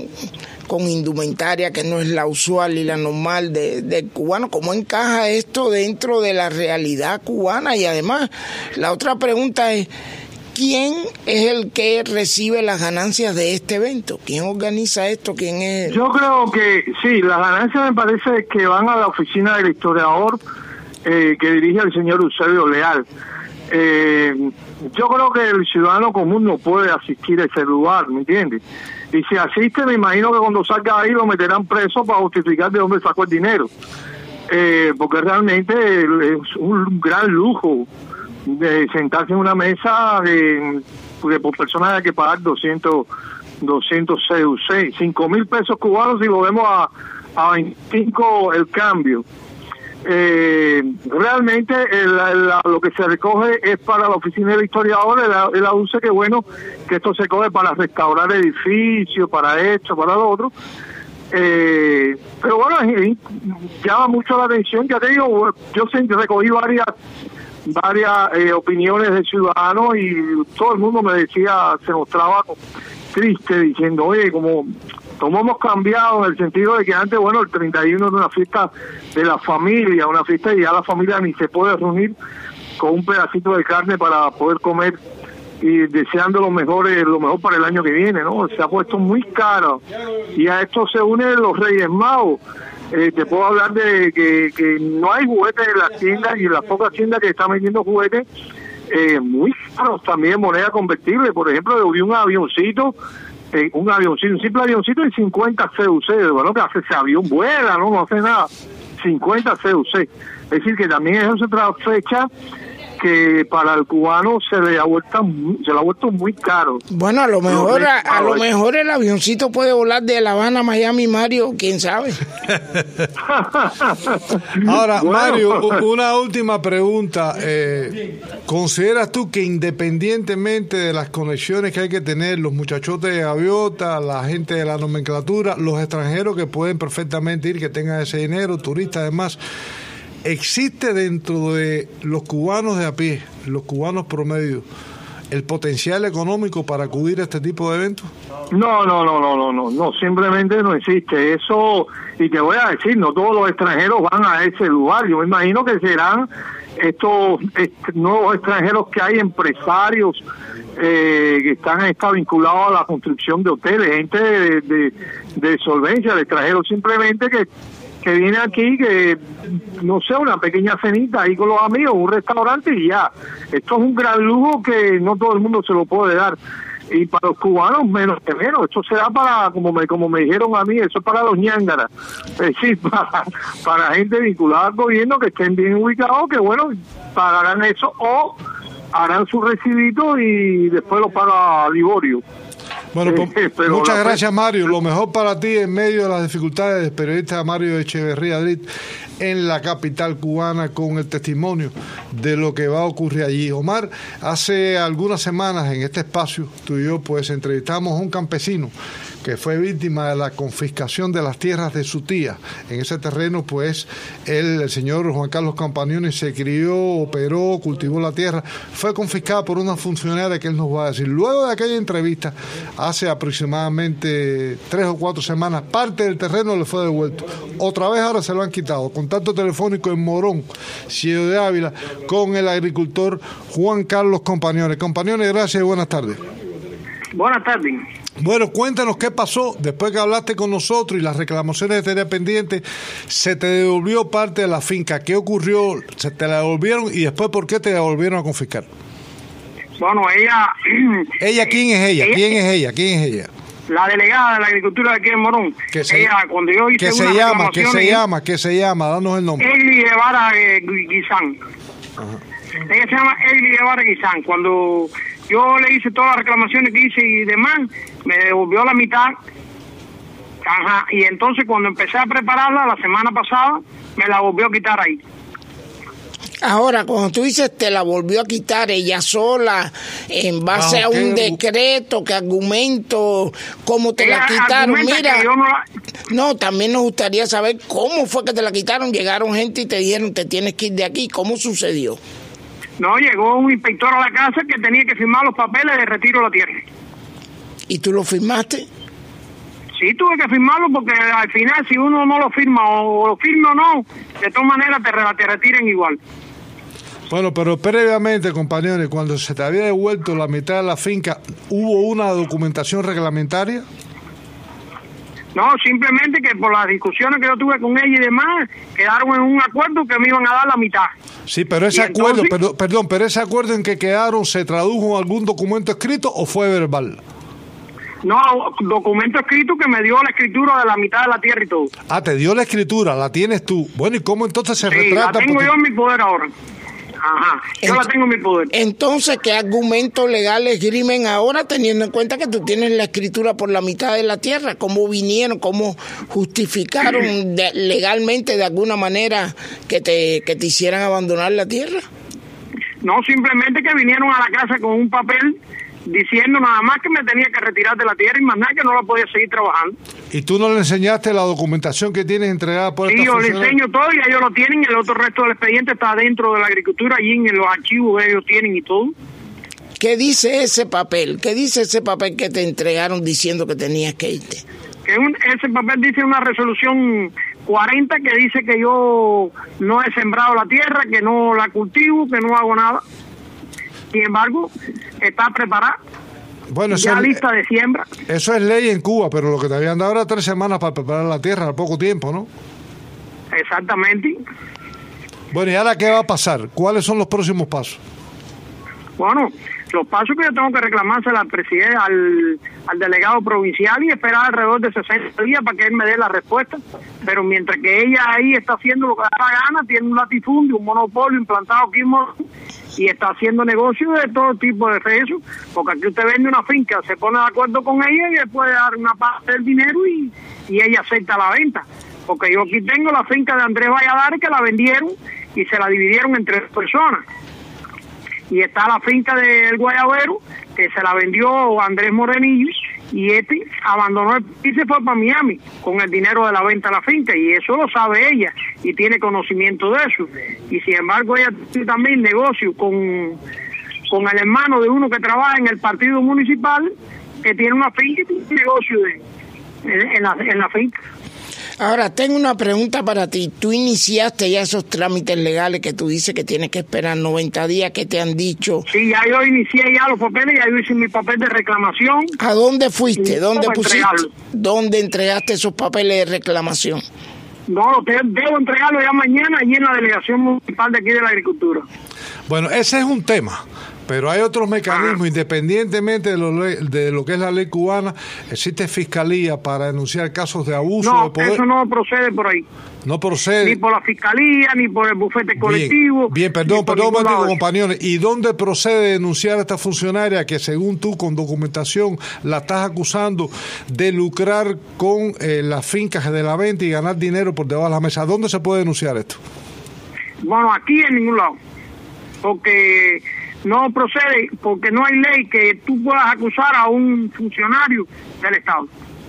con indumentaria que no es la usual y la normal de, del cubano, ¿cómo encaja esto dentro de la realidad cubana? Y además, la otra pregunta es, ¿quién es el que recibe las ganancias de este evento? ¿Quién organiza esto? ¿Quién es? Yo creo que sí, las ganancias me parece que van a la oficina del historiador eh, que dirige el señor Eusebio Leal. Eh, yo creo que el ciudadano común no puede asistir a ese lugar, ¿me entiendes? Y si asiste, me imagino que cuando salga ahí lo meterán preso para justificar de dónde sacó el dinero. Eh, porque realmente es un gran lujo de sentarse en una mesa de, de por persona hay que pagar doscientos C U C, cinco mil pesos cubanos si lo vemos a, a veinticinco el cambio. Eh, realmente el, el, lo que se recoge es para la oficina del historiador, él, él aduce que bueno, que esto se coge para restaurar edificios, para esto, para lo otro. Eh, pero bueno, llama mucho la atención, ya te digo, yo recogí varias varias eh, opiniones de ciudadanos y todo el mundo me decía, se mostraba triste diciendo, oye, como, como hemos cambiado en el sentido de que antes, bueno, el treinta y uno era una fiesta de la familia, una fiesta y ya la familia ni se puede reunir con un pedacito de carne para poder comer y deseando lo mejor, eh, lo mejor para el año que viene, ¿no? Se ha puesto muy caro y a esto se unen los Reyes Magos. Eh, te puedo hablar de que, que no hay juguetes en las tiendas y en las pocas tiendas que están vendiendo juguetes eh, muy caros, también moneda convertible. Por ejemplo, yo vi un avioncito, eh, un avioncito, un simple avioncito de cincuenta C U C. Bueno, que hace ese avión vuela, no, no hace nada. cincuenta C U C. Es decir, que también es otra fecha que para el cubano se le ha vuelto se le ha vuelto muy caro. Bueno, a lo mejor a, a lo mejor el avioncito puede volar de La Habana a Miami, Mario, quién sabe. Ahora, bueno. Mario, una última pregunta. Eh, ¿Consideras tú que independientemente de las conexiones que hay que tener los muchachotes de Gaviota, la gente de la nomenclatura, los extranjeros que pueden perfectamente ir, que tengan ese dinero, turistas además, existe dentro de los cubanos de a pie, los cubanos promedio, el potencial económico para acudir a este tipo de eventos? No, no, no, no, no, no, no, simplemente no existe eso. Y te voy a decir, no todos los extranjeros van a ese lugar. Yo me imagino que serán estos est- nuevos extranjeros que hay, empresarios eh, que están está vinculados a la construcción de hoteles, gente de, de, de solvencia, de extranjeros simplemente que que viene aquí, que no sé, una pequeña cenita ahí con los amigos, un restaurante y ya. Esto es un gran lujo que no todo el mundo se lo puede dar. Y para los cubanos, menos que menos. Esto será para, como me como me dijeron a mí, eso es para los ñángaras. Es decir, para, para gente vinculada al gobierno que estén bien ubicados, que bueno, pagarán eso o harán su recibito y después lo paga Liborio. Bueno, pues, Pero muchas la- gracias, Mario. Lo mejor para ti en medio de las dificultades del periodista Mario Echeverría Adrit en la capital cubana, con el testimonio de lo que va a ocurrir allí. Omar, hace algunas semanas en este espacio tú y yo pues entrevistamos a un campesino que fue víctima de la confiscación de las tierras de su tía. En ese terreno, pues, él, el señor Juan Carlos Campagnoni, se crió, operó, cultivó la tierra, fue confiscada por una funcionaria que él nos va a decir. Luego de aquella entrevista, hace aproximadamente tres o cuatro semanas, parte del terreno le fue devuelto. Otra vez ahora se lo han quitado. Contacto telefónico en Morón, Ciudad de Ávila, con el agricultor Juan Carlos Campagnoni. Campagnoni, gracias y buenas tardes. Buenas tardes. Bueno, cuéntanos qué pasó después que hablaste con nosotros y las reclamaciones que tenías pendientes. Se te devolvió parte de la finca. ¿Qué ocurrió? ¿Se te la devolvieron y después por qué te la volvieron a confiscar? Bueno, ella... ¿Ella quién es ella? ella ¿Quién es ella? ¿Quién es ella? La delegada de la agricultura de aquí en Morón. ¿Qué se, ella, cuando yo hice ¿qué se unas llama? ¿Qué se reclamaciones, llama? ¿Qué se llama? Danos el nombre. Egli Guevara eh, Guizán. Ella se llama Egli Guevara Guizán. Cuando yo le hice todas las reclamaciones que hice y demás, me devolvió la mitad. Ajá. Y entonces cuando empecé a prepararla la semana pasada, me la volvió a quitar ahí. Ahora, cuando tú dices te la volvió a quitar ella sola, en base Ah, a un ¿qué? decreto, que argumento, cómo te Ella la quitaron, argumenta mira. que yo no la- No, también nos gustaría saber cómo fue que te la quitaron. Llegaron gente y te dijeron, te tienes que ir de aquí. ¿Cómo sucedió? No, llegó un inspector a la casa que tenía que firmar los papeles de retiro de la tierra. ¿Y tú lo firmaste? Sí, tuve que firmarlo porque al final si uno no lo firma o lo firma o no, de todas maneras te, re- te retiran igual. Bueno, pero previamente, compañeros, cuando se te había devuelto la mitad de la finca, ¿hubo una documentación reglamentaria? No, simplemente que por las discusiones que yo tuve con ella y demás, quedaron en un acuerdo que me iban a dar la mitad. Sí, pero ese Y acuerdo, entonces- perdón, perdón, pero ese acuerdo en que quedaron, ¿se tradujo en algún documento escrito o fue verbal? No, documento escrito que me dio la escritura de la mitad de la tierra y todo. Ah, te dio la escritura, la tienes tú. Bueno, ¿y cómo entonces se Sí, la retrata? tengo Porque- yo en mi poder ahora. Ajá, yo la tengo en mi poder. Entonces, ¿qué argumento legal esgrimen ahora, teniendo en cuenta que tú tienes la escritura por la mitad de la tierra? ¿Cómo vinieron, cómo justificaron de- legalmente de alguna manera que te, que te hicieran abandonar la tierra? No, simplemente que vinieron a la casa con un papel diciendo nada más que me tenía que retirar de la tierra y más nada que no la podía seguir trabajando. ¿Y tú no le enseñaste la documentación que tienes entregada por Sí, esta yo le funcionaria? enseño todo y ellos lo tienen, y el otro resto del expediente está dentro de la agricultura, allí en los archivos ellos tienen y todo. ¿Qué dice ese papel? ¿Qué dice ese papel que te entregaron diciendo que tenías que irte? Que un, ese papel dice una resolución cuarenta que dice que yo no he sembrado la tierra, que no la cultivo, que no hago nada. Sin embargo, está preparada, Bueno, eso ya es, lista de siembra. eso es ley en Cuba, pero lo que te habían dado era tres semanas para preparar la tierra, al poco tiempo, ¿no? Exactamente. Bueno, ¿y ahora qué va a pasar? ¿Cuáles son los próximos pasos? Bueno, los pasos que yo tengo que reclamársela al presidente, al, al delegado provincial y esperar alrededor de sesenta días para que él me dé la respuesta. Pero mientras que ella ahí está haciendo lo que da la gana, tiene un latifundio, un monopolio implantado aquí en Morón y está haciendo negocios de todo tipo de eso, porque aquí usted vende una finca, se pone de acuerdo con ella y le puede dar una parte del dinero y, y ella acepta la venta. Porque yo aquí tengo la finca de Andrés Valladares que la vendieron y se la dividieron entre tres personas. Y está la finca del Guayabero, que se la vendió Andrés Morenillo, y este abandonó el y se fue para Miami con el dinero de la venta de la finca, y eso lo sabe ella, y tiene conocimiento de eso. Y sin embargo ella tiene también negocio con, con el hermano de uno que trabaja en el partido municipal, que tiene una finca y tiene un negocio de, en, en, la, en la finca. Ahora, tengo una pregunta para ti. Tú iniciaste ya esos trámites legales que tú dices que tienes que esperar noventa días, que te han dicho. Sí, ya yo inicié ya los papeles, ya yo hice mi papel de reclamación. ¿A dónde fuiste? ¿Dónde pusiste? Entregarlo. ¿Dónde entregaste esos papeles de reclamación? No, te, debo entregarlo ya mañana allí en la delegación municipal de aquí de la agricultura. Bueno, ese es un tema. Pero hay otros mecanismos, independientemente de lo, de lo que es la ley cubana, existe fiscalía para denunciar casos de abuso no, de poder. Eso no procede por ahí. No procede. Ni por la fiscalía, ni por el bufete colectivo. Bien, bien perdón, perdón, perdón compañeros. ¿Y dónde procede denunciar a esta funcionaria que, según tú, con documentación, la estás acusando de lucrar con eh, las fincas de la venta y ganar dinero por debajo de la mesa? ¿Dónde se puede denunciar esto? Bueno, aquí en ningún lado. Porque no procede, porque no hay ley que tú puedas acusar a un funcionario del Estado.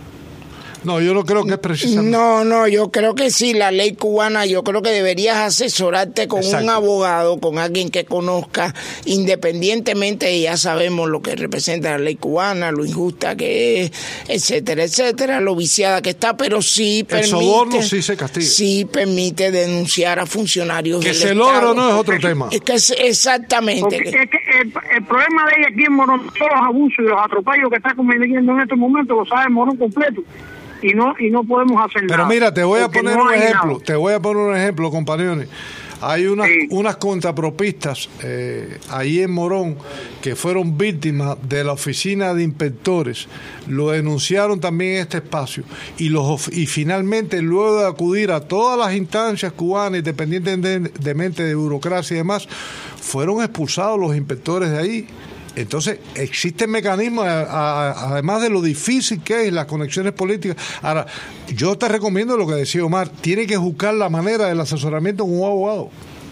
No, yo no creo que es precisamente. No, no, yo creo que sí, la ley cubana, yo creo que deberías asesorarte con Exacto. un abogado, con alguien que conozca, independientemente, y ya sabemos lo que representa la ley cubana, lo injusta que es, etcétera, etcétera, lo viciada que está, pero sí permite... El soborno sí se castiga. Sí permite denunciar a funcionarios que del se Estado. logra o no es otro tema. Es que es exactamente. Porque es que el, el problema de ella aquí en Morón, todos los abusos y los atropellos que está cometiendo en estos momentos, lo sabe Morón completo. Y no y no podemos hacer Pero nada. Pero mira, te voy a poner no un ejemplo, nada. te voy a poner un ejemplo, compañeros. Hay unas, sí. unas contrapropistas eh, ahí en Morón que fueron víctimas de la oficina de inspectores, lo denunciaron también en este espacio y los y finalmente, luego de acudir a todas las instancias cubanas, independientemente de burocracia y demás, fueron expulsados los inspectores de ahí. Entonces, existen mecanismos, a, a, además de lo difícil que es las conexiones políticas. Ahora, yo te recomiendo lo que decía Omar, tiene que buscar la manera del asesoramiento con un abogado.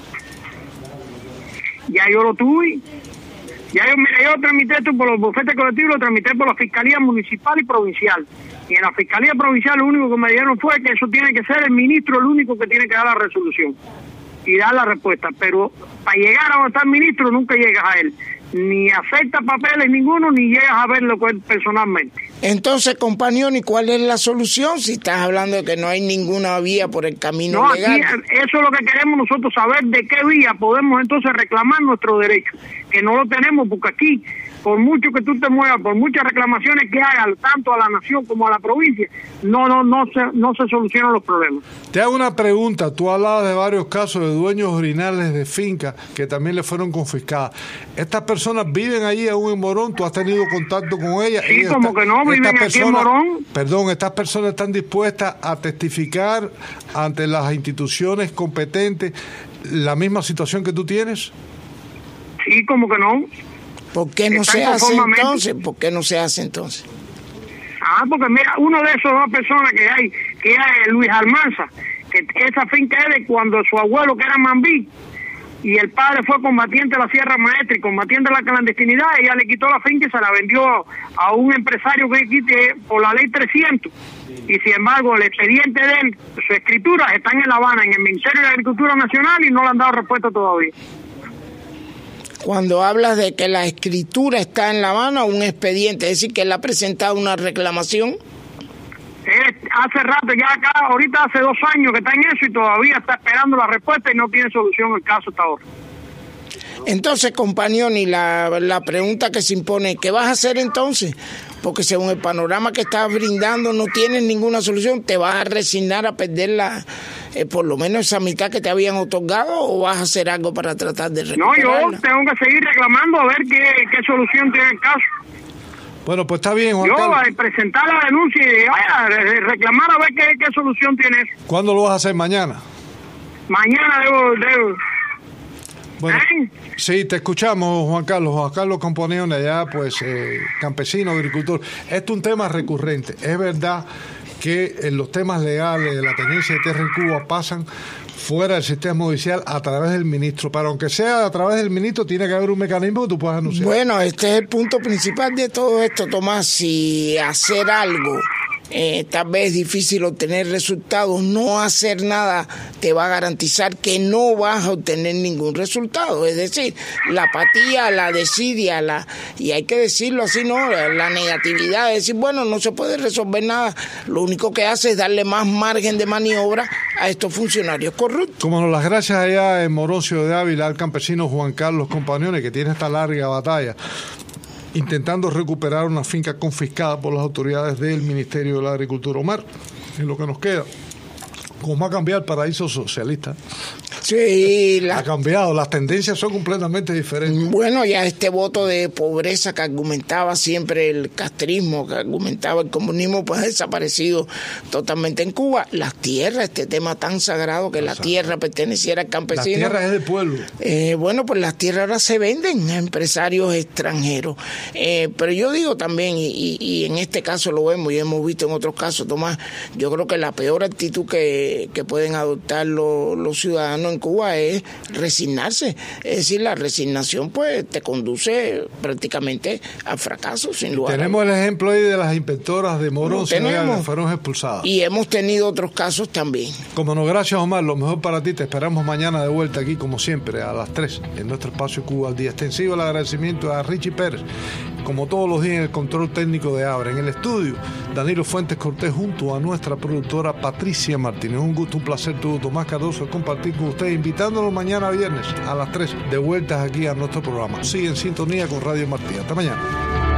Ya yo lo tuve, ya yo, yo tramité esto por los bufetes colectivos, lo tramité por la Fiscalía Municipal y Provincial. Y en la Fiscalía Provincial lo único que me dijeron fue que eso tiene que ser el ministro el único que tiene que dar la resolución y dar la respuesta. Pero para llegar a donde está el ministro nunca llegas a él. Ni acepta papeles ninguno, ni llegas a verlo personalmente. Entonces, compañero, ¿y cuál es la solución? Si estás hablando de que no hay ninguna vía por el camino no, legal. Aquí, eso es lo que queremos nosotros, saber de qué vía podemos entonces reclamar nuestro derecho, que no lo tenemos, porque aquí, por mucho que tú te muevas, por muchas reclamaciones que hagas, tanto a la nación como a la provincia, no no no se, no se solucionan los problemas. Te hago una pregunta, tú hablabas de varios casos de dueños orinales de fincas que también le fueron confiscadas. ¿Estas personas viven allí aún en Morón? ¿Tú has tenido contacto con ellas? Sí, ellas como están, que no, viven aquí personas, en Morón. Perdón, ¿estas personas están dispuestas a testificar ante las instituciones competentes la misma situación que tú tienes? Sí, como que no. ¿Por qué no se hace entonces? ¿Por qué no se hace entonces? Ah, porque mira, uno de esos dos personas que hay, que es Luis Almanza, que esa finca es de cuando su abuelo, que era Mambí, y el padre fue combatiente de la Sierra Maestra y combatiente de la clandestinidad, ella le quitó la finca y se la vendió a un empresario que quite por la ley trescientos. Y sin embargo, el expediente de él, sus escrituras están en La Habana, en el Ministerio de Agricultura Nacional, y no le han dado respuesta todavía. Cuando hablas de que la escritura está en La Habana, un expediente, es decir, que él ha presentado una reclamación. Eh, hace rato, ya acá, ahorita hace dos años que está en eso y todavía está esperando la respuesta y no tiene solución el caso hasta ahora. Entonces, compañero, y la, la pregunta que se impone, ¿qué vas a hacer entonces? Porque según el panorama que estás brindando no tienes ninguna solución, ¿te vas a resignar a perder la, eh, por lo menos esa mitad que te habían otorgado o vas a hacer algo para tratar de recuperarla? No, yo tengo que seguir reclamando a ver qué, qué solución tiene el caso. Bueno, pues está bien, Juan Yo Carlos. Yo presentar la denuncia y vaya, reclamar a ver qué, qué solución tiene eso. ¿Cuándo lo vas a hacer? ¿Mañana? Mañana debo... debo. Bueno, ¿Eh? Sí, te escuchamos, Juan Carlos. Juan Carlos Componeone, allá, pues, eh, campesino, agricultor. Esto es un tema recurrente. Es verdad que en los temas legales de la tenencia de tierra en Cuba pasan fuera del sistema judicial a través del ministro, pero aunque sea a través del ministro, tiene que haber un mecanismo que tú puedas anunciar. Bueno, este es el punto principal de todo esto, Tomás. Si hacer algo eh, tal vez es difícil obtener resultados, no hacer nada te va a garantizar que no vas a obtener ningún resultado. Es decir, la apatía, la desidia, la, y hay que decirlo así, ¿no? La, la negatividad, es decir, bueno, no se puede resolver nada, lo único que hace es darle más margen de maniobra a estos funcionarios corruptos. Como nos las gracias allá en Morocio de Ávila al campesino Juan Carlos Compañones, que tiene esta larga batalla intentando recuperar una finca confiscada por las autoridades del Ministerio de la Agricultura. Omar, en lo que nos queda, ¿cómo ha cambiado el paraíso socialista? Sí, la... ha cambiado, las tendencias son completamente diferentes. Bueno, ya este voto de pobreza que argumentaba siempre el castrismo, que argumentaba el comunismo, pues ha desaparecido totalmente en Cuba. Las tierras, este tema tan sagrado que la tierra perteneciera al campesino. La tierra es del pueblo. Eh, bueno, pues las tierras ahora se venden a empresarios extranjeros. Eh, pero yo digo también, y, y, y en este caso lo vemos y hemos visto en otros casos, Tomás, yo creo que la peor actitud que, que pueden adoptar los, los ciudadanos en Cuba es resignarse. Es decir, la resignación pues te conduce prácticamente al fracaso, sin lugar. Tenemos el ejemplo ahí de las inspectoras de Morón, que fueron expulsadas. Y hemos tenido otros casos también. Como no, gracias Omar, lo mejor para ti. Te esperamos mañana de vuelta aquí como siempre a las tres en nuestro espacio Cuba al Día. Extensivo el agradecimiento a Richie Pérez, como todos los días en el control técnico de Abra. En el estudio, Danilo Fuentes Cortés junto a nuestra productora Patricia Martínez. Un gusto, un placer todo, Tomás Cardoso, compartir con ustedes, invitándolo mañana viernes a las tres de vueltas aquí a nuestro programa. Sigue en sintonía con Radio Martí. Hasta mañana.